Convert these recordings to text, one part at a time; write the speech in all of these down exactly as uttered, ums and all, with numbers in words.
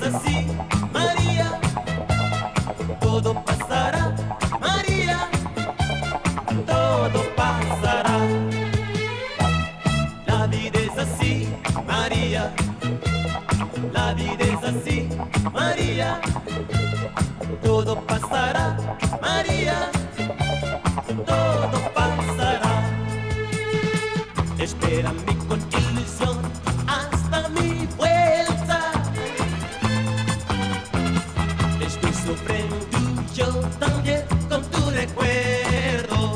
así, María, todo pasará, María, todo pasará. La vida es así, María, la vida es así, María, todo pasará, María, todo pasará. Espérame con ilusión hasta mi vuelta. Estoy sufriendo yo también con tu recuerdo.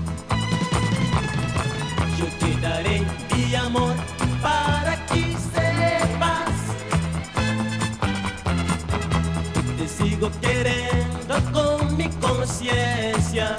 Yo te daré mi amor para que sepas. Te sigo queriendo con mi conciencia.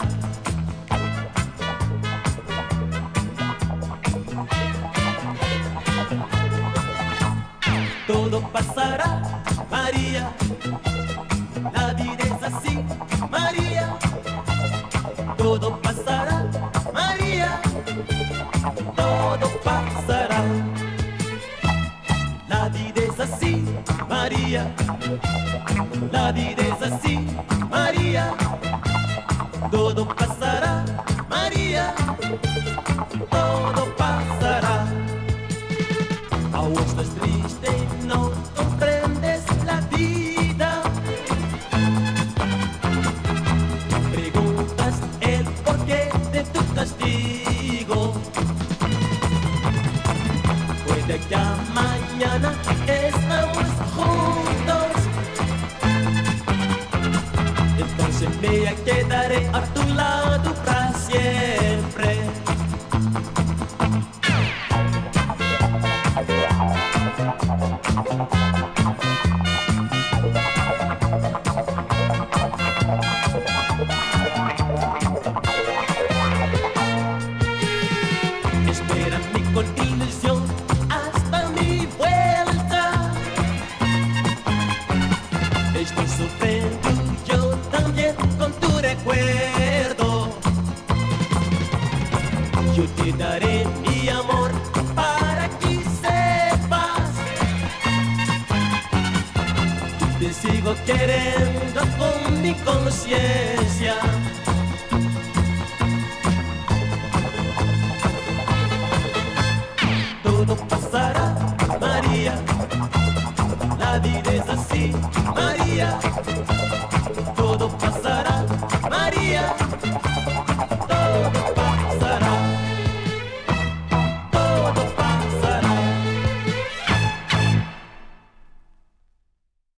Todo pasará, María, la vida es así, María. Todo pasará, María, todo pasará. La vida es así, María, la vida es así, María. Todo pasará, María, todo pasará. Aún estás triste, no comprendes la vida. Preguntas el porqué de tu castigo. Puede que a mañana estamos juntos. Entonces me quedaré a tu lado para siempre. Espérame con ilusión hasta mi vuelta. Estoy sufriendo yo también con tu recuerdo. Yo te daré mi amor para que sepas. Te sigo queriendo con mi conciencia. Todo pasará, María, la vida es así, María.